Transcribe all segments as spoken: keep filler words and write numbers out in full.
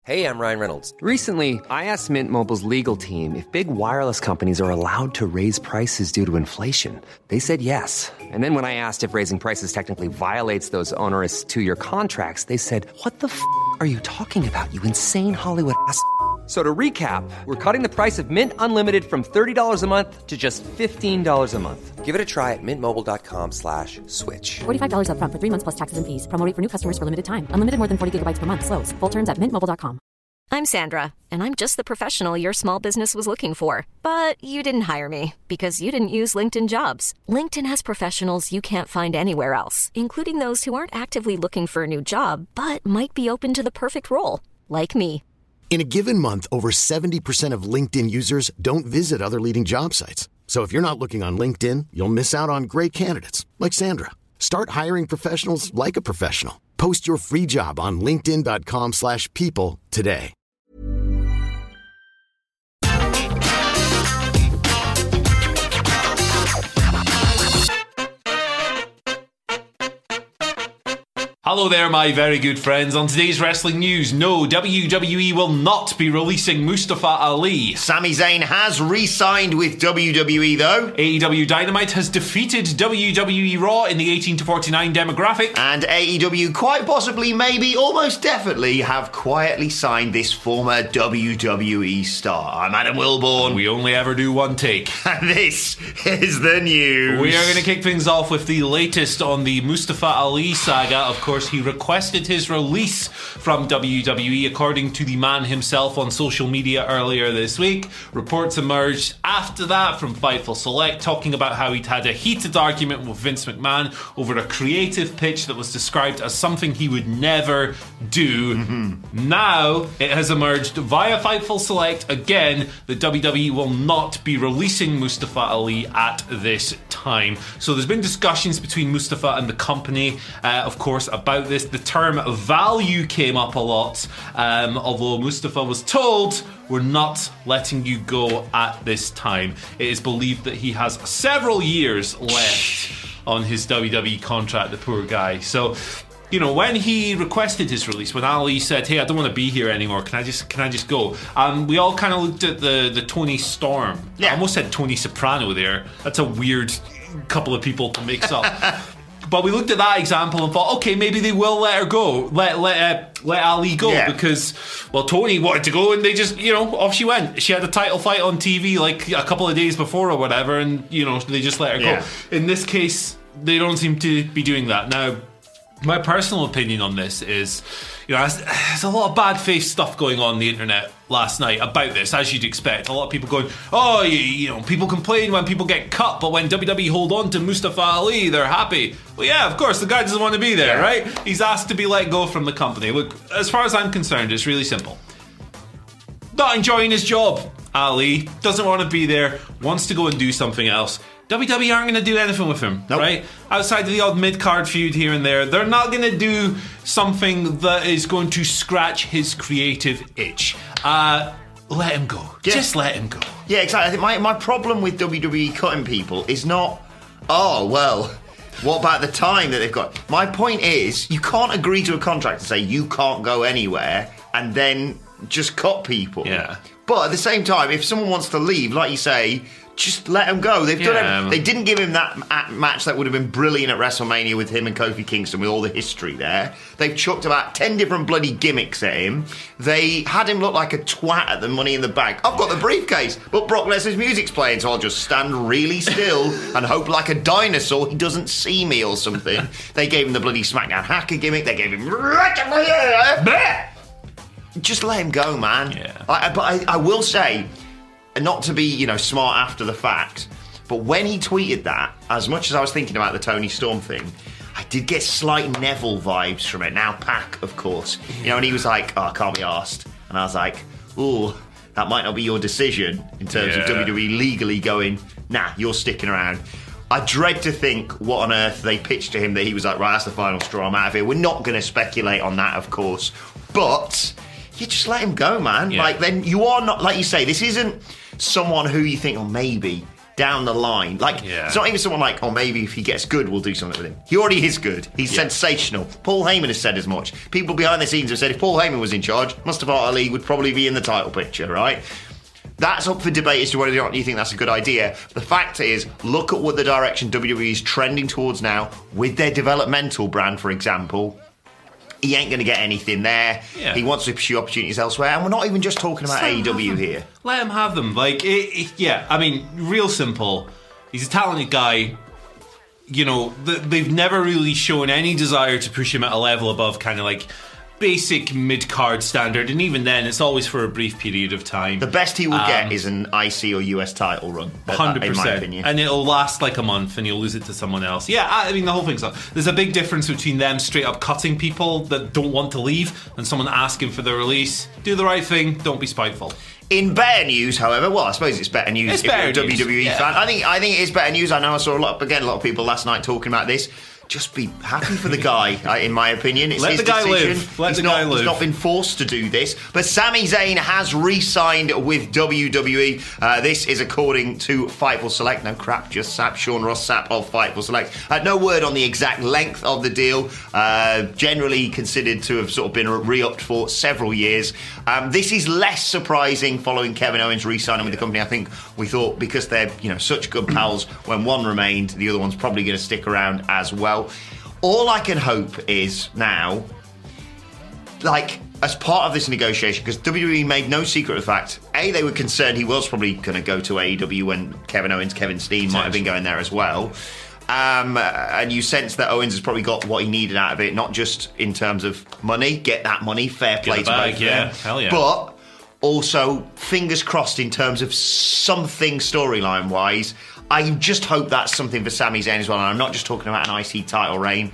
Hey, I'm Ryan Reynolds. Recently, I asked Mint Mobile's legal team if big wireless companies are allowed to raise prices due to inflation. They said yes. And then when I asked if raising prices technically violates those onerous two-year contracts, they said, what the f*** are you talking about, you insane Hollywood ass f- So to recap, we're cutting the price of Mint Unlimited from thirty dollars a month to just fifteen dollars a month. Give it a try at mintmobile.com slash switch. forty-five dollars up front for three months plus taxes and fees. Promo rate for new customers for limited time. Unlimited more than forty gigabytes per month. Slows full terms at mint mobile dot com. I'm Sandra, and I'm just the professional your small business was looking for. But you didn't hire me because you didn't use LinkedIn Jobs. LinkedIn has professionals you can't find anywhere else, including those who aren't actively looking for a new job, but might be open to the perfect role, like me. In a given month, over seventy percent of LinkedIn users don't visit other leading job sites. So if you're not looking on LinkedIn, you'll miss out on great candidates like Sandra. Start hiring professionals like a professional. Post your free job on linkedin.com slash people today. Hello there, my very good friends. On today's wrestling news, no, W W E will not be releasing Mustafa Ali. Sami Zayn has re-signed with W W E, though. A E W Dynamite has defeated W W E Raw in the eighteen to forty-nine demographic. And A E W quite possibly, maybe, almost definitely have quietly signed this former W W E star. I'm Adam Wilborn. We only ever do one take. And this is the news. We are going to kick things off with the latest on the Mustafa Ali saga. Of course, he requested his release from W W E, according to the man himself on social media earlier this week. Reports emerged after that from Fightful Select talking about how he'd had a heated argument with Vince McMahon over a creative pitch that was described as something he would never do. Mm-hmm. Now it has emerged via Fightful Select again that W W E will not be releasing Mustafa Ali at this time. So there's been discussions between Mustafa and the company, uh, of course, about About this. The term value came up a lot, um, although Mustafa was told, we're not letting you go at this time. It is believed that he has several years left on his W W E contract, the poor guy. So, you know, when he requested his release, when Ali said, hey, I don't want to be here anymore, can I just can I just go? Um, we all kind of looked at the, the Tony Storm. Yeah. I almost said Tony Soprano there. That's a weird couple of people to mix up. But we looked at that example and thought, okay, maybe they will let her go, let let uh, let Ali go, yeah. because, well, Tony wanted to go and they just, you know, off she went. She had a title fight on T V like a couple of days before or whatever, and, you know, they just let her yeah. go. In this case, they don't seem to be doing that. Now, my personal opinion on this is, you know, there's a lot of bad faith stuff going on, on the internet last night about this, as you'd expect. A lot of people going, oh, you, you know, people complain when people get cut, but when W W E hold on to Mustafa Ali, they're happy. Well, yeah, of course, the guy doesn't want to be there, yeah. right? He's asked to be let go from the company. Look, as far as I'm concerned, it's really simple. Not enjoying his job. Ali doesn't want to be there, wants to go and do something else. W W E aren't going to do anything with him, nope. right? Outside of the odd mid-card feud here and there, they're not going to do something that is going to scratch his creative itch. Uh, let him go. Yeah. Just let him go. Yeah, exactly. I think my, my problem with W W E cutting people is not, oh, well, what about the time that they've got? My point is, you can't agree to a contract and say you can't go anywhere and then just cut people. Yeah. But at the same time, if someone wants to leave, like you say, just let him go. They've yeah. done everything. They didn't give him that match that would have been brilliant at WrestleMania with him and Kofi Kingston, with all the history there. They've chucked about ten different bloody gimmicks at him. They had him look like a twat at the Money in the Bank. I've got the briefcase, but Brock Lesnar's music's playing, so I'll just stand really still and hope like a dinosaur he doesn't see me or something. They gave him the bloody SmackDown hacker gimmick. They gave him... Just let him go, man. Yeah. I, but I, I will say... And not to be, you know, smart after the fact, but when he tweeted that, as much as I was thinking about the Tony Storm thing, I did get slight Neville vibes from it. Now, Pac, of course. You know, and he was like, oh, I can't be arsed. And I was like, ooh, that might not be your decision in terms yeah. of W W E legally going, nah, you're sticking around. I dread to think what on earth they pitched to him that he was like, right, that's the final straw, I'm out of here. We're not going to speculate on that, of course. But you just let him go, man. Yeah. Like, then you are not, like you say, this isn't someone who you think, oh, maybe down the line. Like, Yeah. it's not even someone like, oh, maybe if he gets good, we'll do something with him. He already is good. He's Yeah. sensational. Paul Heyman has said as much. People behind the scenes have said if Paul Heyman was in charge, Mustafa Ali would probably be in the title picture, right? That's up for debate as to whether or not you think that's a good idea. The fact is, look at what the direction W W E is trending towards now with their developmental brand, for example. He ain't going to get anything there. Yeah. He wants to pursue opportunities elsewhere. And we're not even just talking about A E W here. Let him have them. Like, it, it, yeah, I mean, real simple. He's a talented guy. You know, th- they've never really shown any desire to push him at a level above kind of like basic mid-card standard. And even then, it's always for a brief period of time. The best he will Um, get is an I C or U S title run, one hundred percent. in my opinion. And it'll last like a month and you'll lose it to someone else. Yeah, I mean, the whole thing's up. There's a big difference between them straight up cutting people that don't want to leave and someone asking for the release. Do the right thing, don't be spiteful. In better news, however, well, I suppose it's better news It's if better you're a news, W W E yeah. fan. I think I think it is better news. I know I saw a lot, again, a lot of people last night talking about this. Just be happy for the guy, uh, in my opinion. It's Let his the guy decision. live. Let he's the not, guy live. He's not been forced to do this. But Sami Zayn has re-signed with W W E. Uh, this is according to Fightful Select. No crap, just Sap, Sean Ross Sapp of Fightful Select. Uh, no word on the exact length of the deal. Uh, generally considered to have sort of been re-upped for several years. Um, this is less surprising following Kevin Owens re-signing with the company. I think we thought because they're you know such good pals, when one remained, the other one's probably going to stick around as well. All I can hope is now, like, as part of this negotiation, because W W E made no secret of the fact, A, they were concerned he was probably going to go to A E W when Kevin Owens, Kevin Steen might have been going there as well. Um, and you sense that Owens has probably got what he needed out of it, not just in terms of money, get that money, fair play the to bag, both yeah, of them, hell yeah. but also fingers crossed in terms of something storyline-wise. I just hope that's something for Sami Zayn as well, and I'm not just talking about an I C title reign.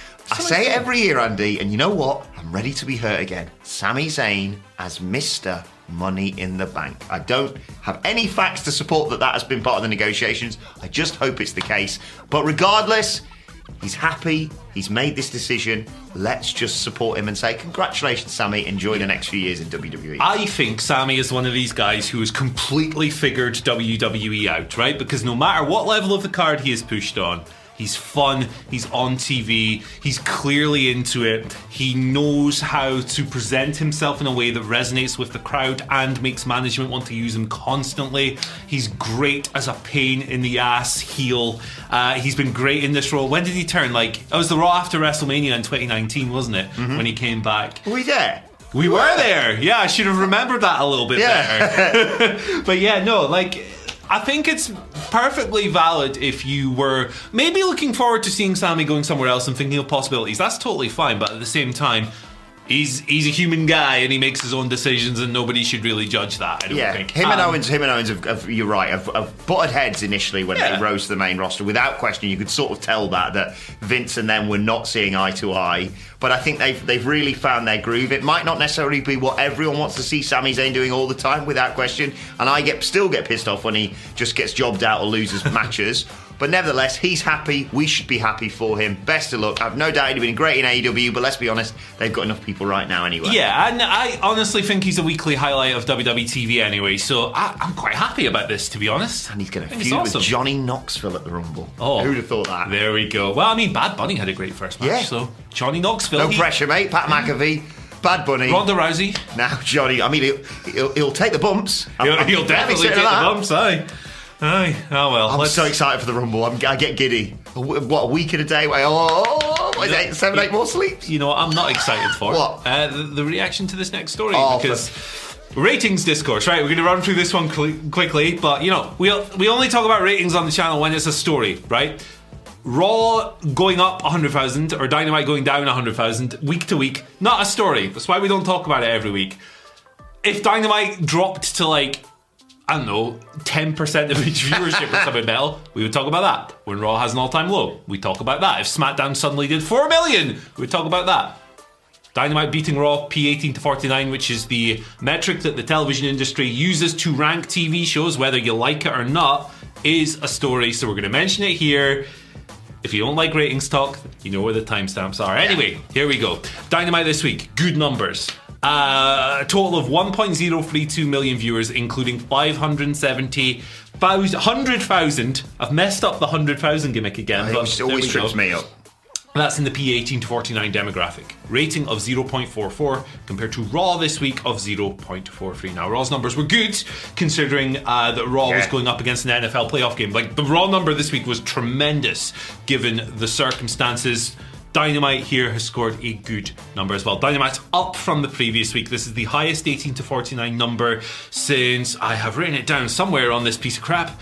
I say it every year, Andy, and you know what? I'm ready to be hurt again. Sami Zayn as Mister Money in the Bank. I don't have any facts to support that that has been part of the negotiations. I just hope it's the case. But regardless, he's happy. He's made this decision. Let's just support him and say, congratulations, Sami. Enjoy the next few years in W W E. I think Sami is one of these guys who has completely figured W W E out, right? Because no matter what level of the card he is pushed on, he's fun, he's on T V, he's clearly into it, he knows how to present himself in a way that resonates with the crowd and makes management want to use him constantly. He's great as a pain in the ass heel. Uh, he's been great in this role. When did he turn? Like, it was the Raw after WrestleMania in twenty nineteen, wasn't it? Mm-hmm. When he came back. Were we there? We were there. Yeah, I should have remembered that a little bit Yeah. better. But yeah, no, like, I think it's perfectly valid if you were maybe looking forward to seeing Sami going somewhere else and thinking of possibilities. That's totally fine, but at the same time, he's he's a human guy and he makes his own decisions, and nobody should really judge that, I don't yeah, think. him and Um, Owens, him and Owens, have, have, you're right, have, have butted heads initially when Yeah. they rose to the main roster. Without question, you could sort of tell that that Vince and them were not seeing eye to eye. But I think they've they've really found their groove. It might not necessarily be what everyone wants to see Sami Zayn doing all the time, without question. And I get still get pissed off when he just gets jobbed out or loses matches. But nevertheless, he's happy. We should be happy for him. Best of luck. I've no doubt he'd been great in A E W, but let's be honest, they've got enough people right now anyway. Yeah, and I honestly think he's a weekly highlight of W W E T V anyway, so I, I'm quite happy about this, to be honest. And he's going to I think feud it's awesome. with Johnny Knoxville at the Rumble. Oh, who'd have thought that? There we go. Well, I mean, Bad Bunny had a great first match, Yeah. so Johnny Knoxville. No he- pressure, mate. Pat McAfee, Bad Bunny. Ronda Rousey. Now, Johnny, I mean, he'll, he'll, he'll take the bumps. He'll, I'm- he'll I'm definitely certain take of the that. bumps, aye. Aye. Oh, well. I'm let's- so excited for the Rumble. I'm, I get giddy. A w- What, a week in a day? Wait, oh, what is it, seven, eight more sleeps? You know what I'm not excited for? What? Uh, the, the reaction to this next story. Oh, because ratings discourse, right? We're going to run through this one cl- quickly, but, you know, we we only talk about ratings on the channel when it's a story, right? Raw going up one hundred thousand or Dynamite going down one hundred thousand week to week, not a story. That's why we don't talk about it every week. If Dynamite dropped to, like, I don't know, ten percent of its viewership or something, Bell, we would talk about that. When Raw has an all-time low, we talk about that. If SmackDown suddenly did four million, we would talk about that. Dynamite beating Raw P eighteen to forty-nine, which is the metric that the television industry uses to rank T V shows, whether you like it or not, is a story. So we're going to mention it here. If you don't like ratings talk, you know where the timestamps are. Anyway, here we go. Dynamite this week, good numbers. Uh, a total of one point zero three two million viewers, including five hundred seventy one hundred thousand. I've messed up the one hundred thousand gimmick again. It but always trips me up. That's in the P eighteen to forty-nine demographic. Rating of zero point four four compared to Raw this week of zero point four three. Now, Raw's numbers were good considering uh, that Raw yeah. was going up against an N F L playoff game. Like, the Raw number this week was tremendous given the circumstances. Dynamite here has scored a good number as well. Dynamite's up from the previous week. This is the highest eighteen to forty-nine number since, I have written it down somewhere on this piece of crap,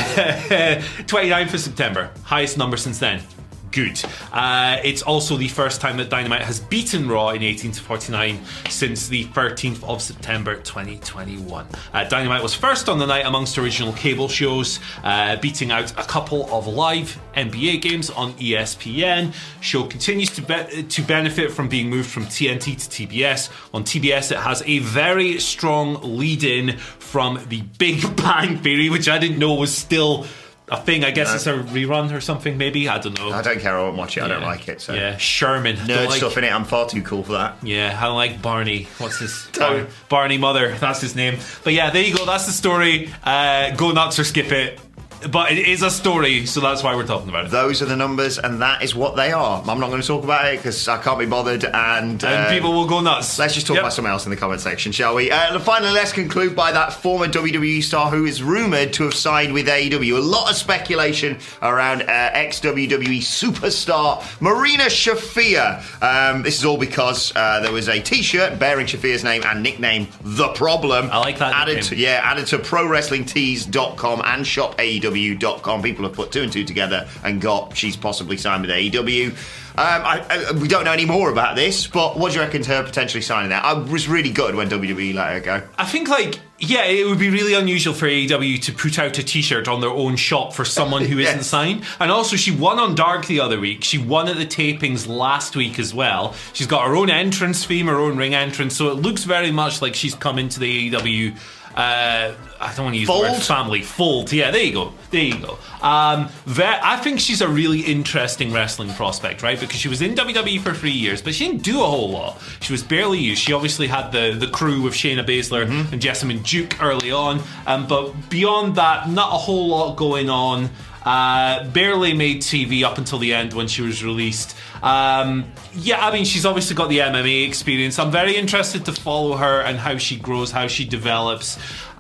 uh, twenty-ninth of September. Highest number since then. Good. Uh, it's also the first time that Dynamite has beaten Raw in eighteen to forty-nine since the thirteenth of September twenty twenty-one. Uh, Dynamite was first on the night amongst original cable shows, uh, beating out a couple of live N B A games on E S P N. Show continues to be- to benefit from being moved from T N T to T B S. On T B S, it has a very strong lead-in from the Big Bang Theory, which I didn't know was still a thing. I guess no. It's a rerun or something, maybe. I don't know. I don't care. I won't watch it. Yeah. I don't like it. So. Yeah, Sherman. Nerd like, stuff in it. I'm far too cool for that. Yeah, I like Barney. What's his? Bar- Barney Mother. That's his name. But yeah, there you go. That's the story. Uh, go nuts or skip it. But it is a story, so that's why we're talking about it. Those are the numbers, and that is what they are. I'm not going to talk about it because I can't be bothered, and, uh, and people will go nuts. Let's just talk yep. about something else in the comment section, shall we? Uh, and finally, let's conclude by that former W W E star who is rumoured to have signed with A E W. A lot of speculation around uh, ex-W W E superstar Marina Shafir. Um, this is all because uh, there was a T-shirt bearing Shafir's name and nickname The Problem. I like that. Added to, yeah, added to Pro Wrestling Tees dot com and Shop A E W dot com. People have put two and two together and got she's possibly signed with A E W. Um, I, I, we don't know any more about this, but what do you reckon to her potentially signing that? I was really good when W W E let her go. I think, like, yeah, it would be really unusual for A E W to put out a T-shirt on their own shop for someone who yes. isn't signed. And also, she won on Dark the other week. She won at the tapings last week as well. She's got her own entrance theme, her own ring entrance, so it looks very much like she's come into the A E W. Uh, I don't want to use fold? the word family. Fold. Yeah, there you go. There you go. Um, ve- I think she's a really interesting wrestling prospect, right? Because she was in W W E for three years, but she didn't do a whole lot. She was barely used. She obviously had the, the crew with Shayna Baszler mm-hmm. and Jessamine Duke early on. Um, but beyond that, not a whole lot going on. Uh, barely made T V up until the end when she was released. Um, yeah, I mean, she's obviously got the M M A experience. I'm very interested to follow her and how she grows, how she develops.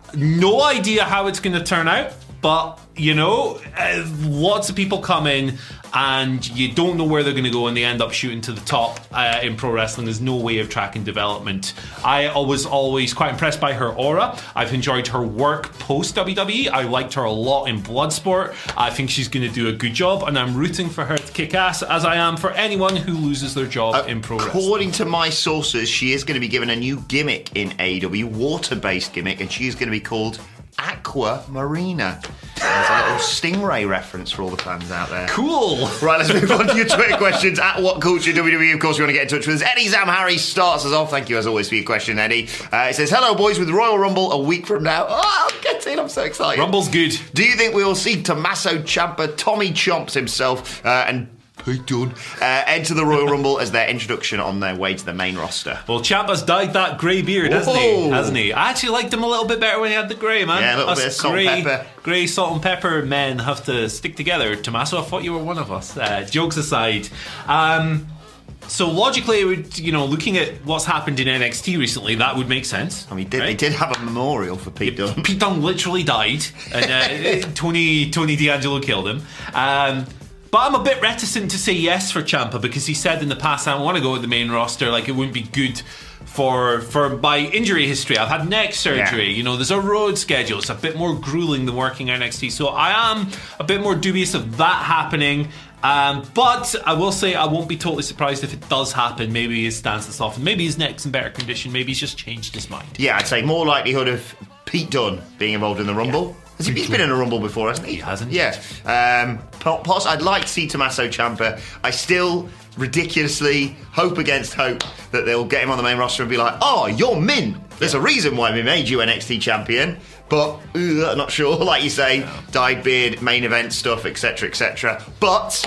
No idea how it's going to turn out, but, you know, uh, lots of people come in and you don't know where they're going to go and they end up shooting to the top uh, in pro wrestling. There's no way of tracking development. I was always quite impressed by her aura. I've enjoyed her work post-W W E. I liked her a lot in Bloodsport. I think she's going to do a good job, and I'm rooting for her to kick ass, as I am for anyone who loses their job uh, in pro wrestling. According to my sources, she is going to be given a new gimmick in A E W, water-based gimmick, and she is going to be called Aqua Marina. There's a little Stingray reference for all the fans out there. Cool. Right, let's move on to your Twitter questions. At What Culture W W E, of course, we want to get in touch with us. Eddie Zamhari starts us off. Thank you, as always, for your question, Eddie. Uh, it says, hello, boys, with Royal Rumble a week from now. Oh, I'm getting, I'm so excited. Rumble's good. Do you think we will see Tommaso Ciampa, Tommy Chomps himself, uh, and Pete Dunne uh, enter the Royal Rumble as their introduction on their way to the main roster? Well, Ciampa's dyed that grey beard, hasn't he? Hasn't he? I actually liked him a little bit better when he had the grey, man. Yeah, a little Us bit of salt grey, and pepper. Grey salt and pepper men have to stick together. Tommaso, I thought you were one of us. Uh, jokes aside. Um... So logically, it would, you know, looking at what's happened in N X T recently, that would make sense. I mean, did, right? they did have a memorial for Pete Dunne. Pete Dunne literally died, and uh, Tony Tony D'Angelo killed him. Um, but I'm a bit reticent to say yes for Ciampa because he said in the past, I want to go with the main roster. Like, it wouldn't be good for for my injury history. I've had neck surgery. Yeah. You know, there's a road schedule. It's a bit more grueling than working N X T. So I am a bit more dubious of that happening. Um, but I will say I won't be totally surprised if it does happen. Maybe his stance is softened. Maybe his neck's in better condition. Maybe he's just changed his mind. Yeah, I'd say more likelihood of Pete Dunne being involved in the Rumble. Yeah. Has he, he's been in a Rumble before, hasn't he? He hasn't. Yeah. Um, Poss, I'd like to see Tommaso Ciampa. I still ridiculously hope against hope that they'll get him on the main roster and be like, oh, you're mint. There's a reason why we made you N X T champion. But uh, not sure, like you say, dyed beard, main event stuff, et cetera, et cetera. But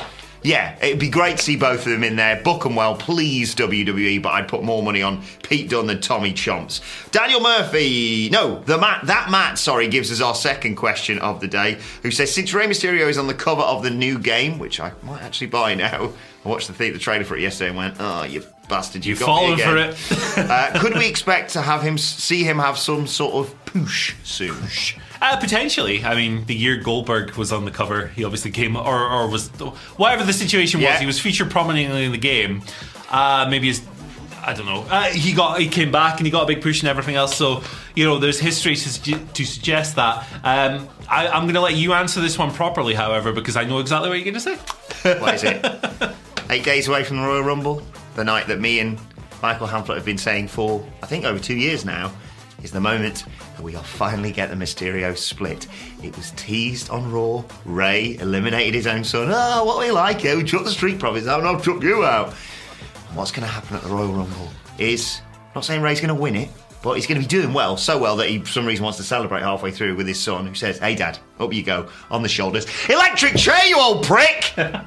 Yeah, it'd be great to see both of them in there. Book them well, please, W W E, but I'd put more money on Pete Dunne than Tommy Chomps. Daniel Murphy, no, the Matt, that Matt, sorry, gives us our second question of the day, who says, since Rey Mysterio is on the cover of the new game, which I might actually buy now, I watched the, th- the trailer for it yesterday and went, oh, you bastard, you You've got me fallen again. for it. uh, could we expect to have him see him have some sort of poosh soon? Uh, potentially. I mean, the year Goldberg was on the cover, he obviously came, or, or was, whatever the situation was, Yeah. he was featured prominently in the game. Uh, maybe his, I don't know. Uh, he got, he came back and he got a big push and everything else. So, you know, there's history to, suge- to suggest that. Um, I, I'm going to let you answer this one properly, however, because I know exactly what you're going to say. What is it? Eight days away from the Royal Rumble, the night that me and Michael Hamflett have been saying for, I think, over two years now, is the moment that we'll finally get the Mysterio split. It was teased on Raw. Ray eliminated his own son. Oh, what we like, yeah, we took the Street Profits out and I'll chuck you out. And what's going to happen at the Royal Rumble is, I'm not saying Ray's going to win it, but he's going to be doing well, so well that he, for some reason, wants to celebrate halfway through with his son, who says, hey, Dad, up you go, on the shoulders. Electric chair, you old prick!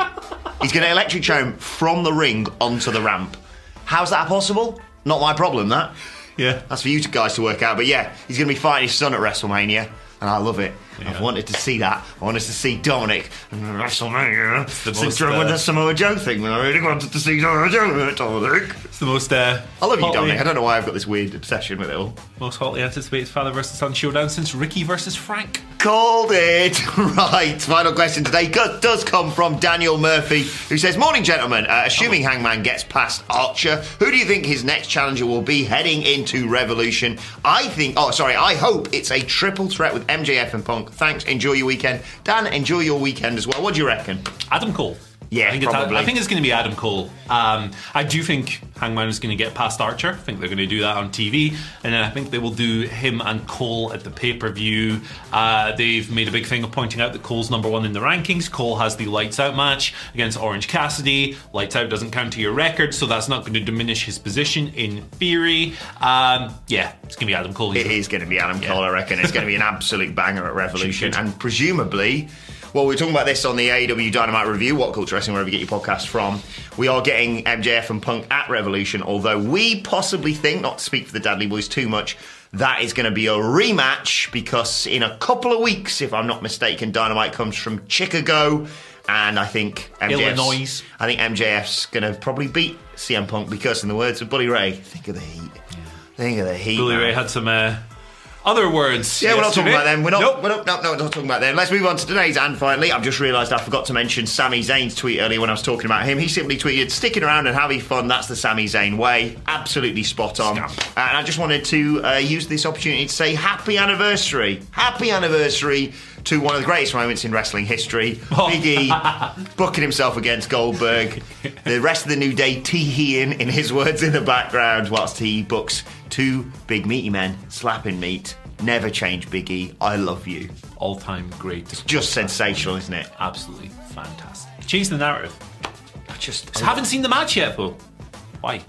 He's going to electric chair him from the ring onto the ramp. How's that possible? Not my problem, that. Yeah. That's for you guys to work out. But yeah, he's going to be fighting his son at WrestleMania, and I love it. Yeah. I've wanted to see that. I wanted to see Dominic at WrestleMania. It's the Since most, uh, uh, the Samoa Joe thing, when I really wanted to see Samoa Joe, Dominic. It's the most... Uh, I love you, hotly- Dominic. I don't know why I've got this weird obsession with it all. Most hotly anticipated father versus son showdown since Ricky versus Frank. Called it. Right, final question today go- does come from Daniel Murphy, who says, morning, gentlemen. Uh, assuming Hangman gets past Archer, who do you think his next challenger will be heading into Revolution? I think, oh, sorry, I hope it's a triple threat with M J F and Punk. Thanks, enjoy your weekend. Dan, enjoy your weekend as well. What do you reckon? Adam Cole. Yeah, I think, it's, probably. I think it's going to be Adam Cole. Um, I do think Hangman is going to get past Archer. I think they're going to do that on T V. And then I think they will do him and Cole at the pay-per-view. Uh, they've made a big thing of pointing out that Cole's number one in the rankings. Cole has the Lights Out match against Orange Cassidy. Lights Out doesn't count to your record, so that's not going to diminish his position in theory. Um, yeah, it's going to be Adam Cole. It is going to be Adam Yeah. Cole, I reckon. It's going to be an absolute banger at Revolution. Should, should. And presumably, well, we were talking about this on the A E W Dynamite Review, What Culture Wrestling, wherever you get your podcast from. We are getting M J F and Punk at Revolution, although we possibly think, not to speak for the Dudley Boys too much, that is going to be a rematch, because in a couple of weeks, if I'm not mistaken, Dynamite comes from Chicago, and I think M J F's, Illinois. I think M J F's going to probably beat C M Punk, because in the words of Bully Ray, think of the heat. Think of the heat. Bully man. Ray had some uh, other words. Yeah, we're not talking yesterday. about them. We're not. Nope. We're not, no, no, we're not talking about them. Let's move on to today's. And finally, I've just realised I forgot to mention Sami Zayn's tweet earlier when I was talking about him. He simply tweeted, "Sticking around and having fun. That's the Sami Zayn way." Absolutely spot on. Scam. Uh, and I just wanted to uh, use this opportunity to say happy anniversary, happy anniversary to one of the greatest moments in wrestling history. Oh. Big E booking himself against Goldberg. The rest of the New Day tee-heeing, in his words, in the background, whilst he books two big meaty men slapping meat. Never change, Big E. I love you. All-time great. Just sensational, isn't it? Absolutely fantastic. Change the narrative. I just I haven't seen the match yet, though. Why?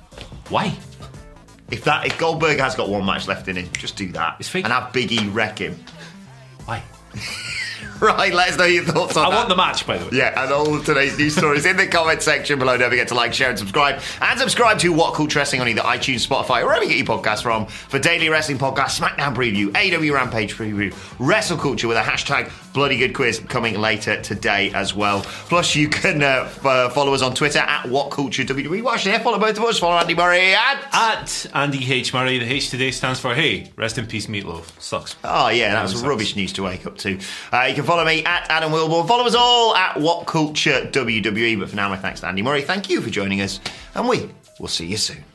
Why? if that if Goldberg has got one match left in him, just do that It's fake. and have Big E wreck him. Why? Right, let us know your thoughts on I that. want the match, by the way. Yeah, and all of today's news stories in the comment section below. Don't forget to like, share, and subscribe. And subscribe to What Culture Wrestling on either iTunes, Spotify, or wherever you get your podcasts from for daily wrestling podcasts, SmackDown preview, A E W Rampage preview, Wrestle Culture with a hashtag Bloody Good Quiz coming later today as well. Plus, you can uh, f- uh, follow us on Twitter at What Culture W W E. Well, actually, follow both of us. Follow Andy Murray at... At Andy H. Murray, the H today stands for Hey, rest in peace, Meatloaf. Sucks. Oh, yeah, that was Sucks. rubbish news to wake up to. Uh, you can follow me at Adam Wilborn. Follow us all at What Culture W W E. But for now, my thanks to Andy Murray. Thank you for joining us, and we will see you soon.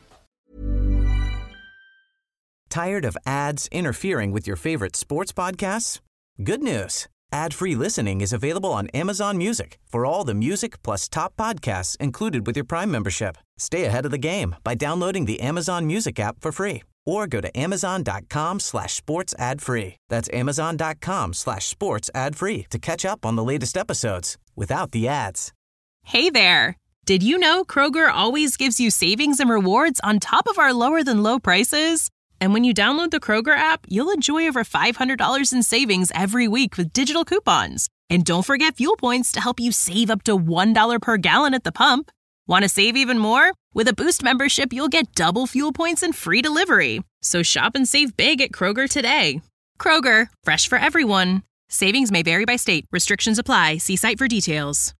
Tired of ads interfering with your favorite sports podcasts? Good news. Ad-free listening is available on Amazon Music for all the music plus top podcasts included with your Prime membership. Stay ahead of the game by downloading the Amazon Music app for free or go to amazon.com slash sports ad free. That's amazon.com slash sports ad free to catch up on the latest episodes without the ads. Hey there. Did you know Kroger always gives you savings and rewards on top of our lower than low prices? And when you download the Kroger app, you'll enjoy over five hundred dollars in savings every week with digital coupons. And don't forget fuel points to help you save up to one dollar per gallon at the pump. Want to save even more? With a Boost membership, you'll get double fuel points and free delivery. So shop and save big at Kroger today. Kroger, fresh for everyone. Savings may vary by state. Restrictions apply. See site for details.